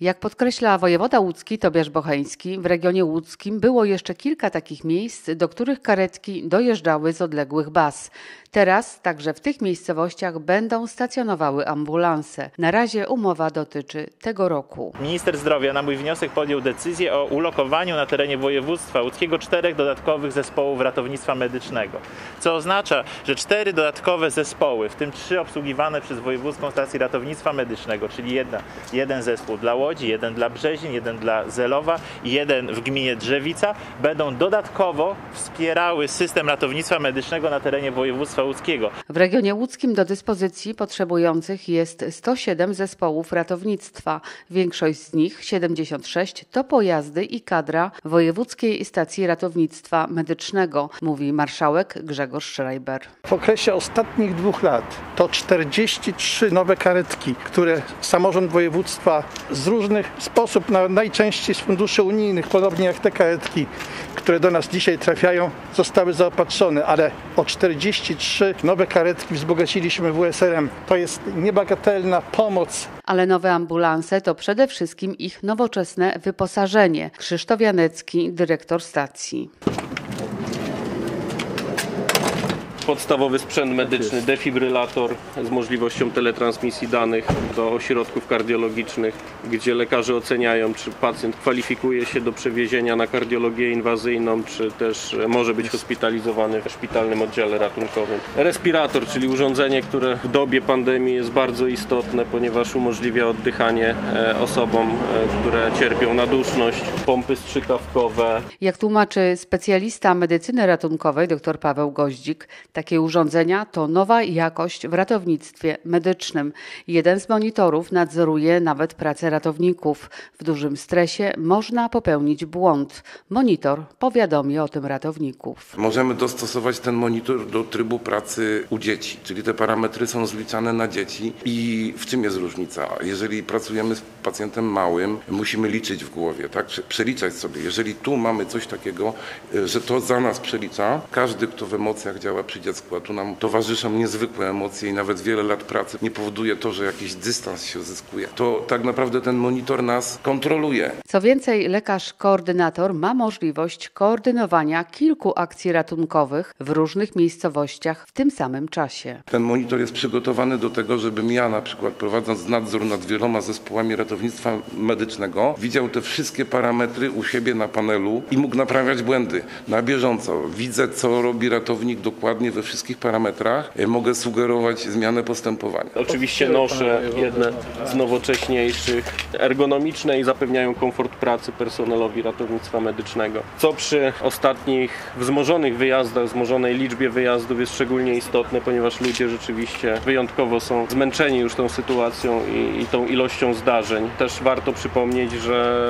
Jak podkreśla wojewoda łódzki Tobiasz Bocheński, w regionie łódzkim było jeszcze kilka takich miejsc, do których karetki dojeżdżały z odległych baz. Teraz także w tych miejscowościach będą stacjonowały ambulanse. Na razie umowa dotyczy tego roku. Minister zdrowia na mój wniosek podjął decyzję o ulokowaniu na terenie województwa łódzkiego 4 dodatkowych zespołów ratownictwa medycznego. Co oznacza, że 4 dodatkowe zespoły, w tym 3 obsługiwane przez Wojewódzką Stację Ratownictwa Medycznego, czyli jeden zespół dla Łodzi, 1 dla Brzezin, 1 dla Zelowa i 1 w gminie Drzewica, będą dodatkowo wspierały system ratownictwa medycznego na terenie województwa łódzkiego. W regionie łódzkim do dyspozycji potrzebujących jest 107 zespołów ratownictwa. Większość z nich, 76, to pojazdy i kadra Wojewódzkiej Stacji Ratownictwa Medycznego, mówi marszałek Grzegorz Schreiber. W okresie ostatnich 2 lat to 43 nowe karetki, które samorząd województwa z różnych sposób, najczęściej z funduszy unijnych, podobnie jak te karetki, które do nas dzisiaj trafiają, zostały zaopatrzone, ale o 43 nowe karetki wzbogaciliśmy WSRM. To jest niebagatelna pomoc. Ale nowe ambulanse to przede wszystkim ich nowoczesne wyposażenie. Krzysztof Janecki, dyrektor stacji. Podstawowy sprzęt medyczny, defibrylator z możliwością teletransmisji danych do ośrodków kardiologicznych, gdzie lekarze oceniają, czy pacjent kwalifikuje się do przewiezienia na kardiologię inwazyjną, czy też może być hospitalizowany w szpitalnym oddziale ratunkowym. Respirator, czyli urządzenie, które w dobie pandemii jest bardzo istotne, ponieważ umożliwia oddychanie osobom, które cierpią na duszność, pompy strzykawkowe. Jak tłumaczy specjalista medycyny ratunkowej dr Paweł Goździk, takie urządzenia to nowa jakość w ratownictwie medycznym. Jeden z monitorów nadzoruje nawet pracę ratowników. W dużym stresie można popełnić błąd. Monitor powiadomi o tym ratowników. Możemy dostosować ten monitor do trybu pracy u dzieci, czyli te parametry są zliczane na dzieci. I w czym jest różnica? Jeżeli pracujemy z pacjentem małym, musimy liczyć w głowie, tak? Przeliczać sobie. Jeżeli tu mamy coś takiego, że to za nas przelicza, każdy, kto w emocjach działa przy dziecku, a tu nam towarzyszą niezwykłe emocje i nawet wiele lat pracy nie powoduje to, że jakiś dystans się uzyskuje. To tak naprawdę ten monitor nas kontroluje. Co więcej, lekarz koordynator ma możliwość koordynowania kilku akcji ratunkowych w różnych miejscowościach w tym samym czasie. Ten monitor jest przygotowany do tego, żebym ja na przykład prowadząc nadzór nad wieloma zespołami ratownictwa medycznego widział te wszystkie parametry u siebie na panelu i mógł naprawiać błędy na bieżąco. Widzę, co robi ratownik dokładnie we wszystkich parametrach. Mogę sugerować zmianę postępowania. Oczywiście noszę jedne z nowocześniejszych, ergonomiczne i zapewniają komfort pracy personelowi ratownictwa medycznego. Co przy ostatnich wzmożonych wyjazdach, wzmożonej liczbie wyjazdów jest szczególnie istotne, ponieważ ludzie rzeczywiście wyjątkowo są zmęczeni już tą sytuacją i tą ilością zdarzeń. Też warto przypomnieć, że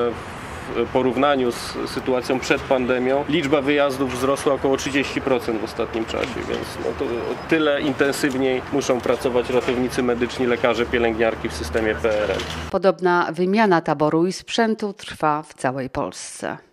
w porównaniu z sytuacją przed pandemią liczba wyjazdów wzrosła około 30% w ostatnim czasie, więc to tyle intensywniej muszą pracować ratownicy medyczni, lekarze, pielęgniarki w systemie PRM. Podobna wymiana taboru i sprzętu trwa w całej Polsce.